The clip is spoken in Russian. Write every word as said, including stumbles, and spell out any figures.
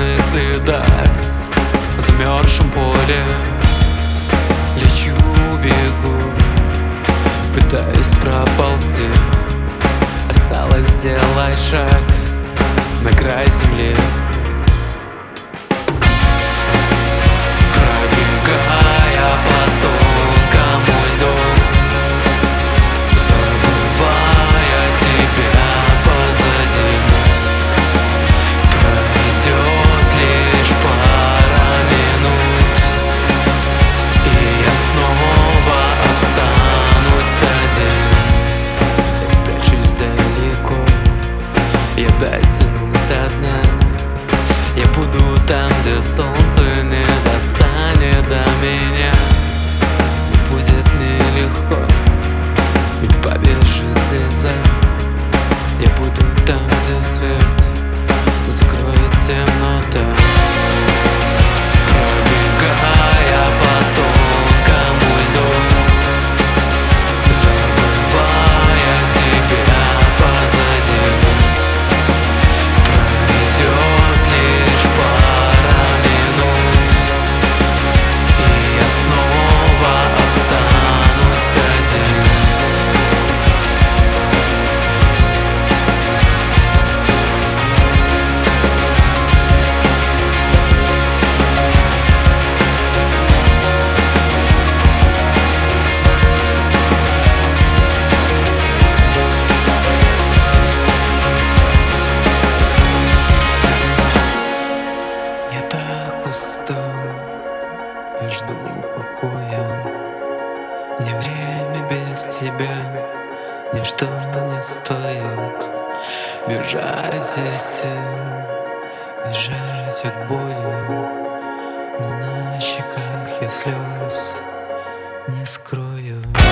ложных следах, в замерзшем поле лечу, бегу, пытаюсь проползти. Осталось сделать шаг на край земли. Пробегая по тонкому льду, забывая себя позади, пройдет лишь пара минут, и я снова останусь один. Я спрячусь далеко, я дотянусь до дна. Я буду там, где солнце не достанет до меня. Не будет нелегко, ведь побежит слеза. Я буду там, где свет закроет темнота. Пробегая по тонкому льду, забывая себя позади, пройдет лишь пара минут, и я снова останусь один. Я так устал, я жду покоя. Мне время без тебя ничто не стоит. Бежать из сил, бежать от боли, но на щеках я слез не скрою.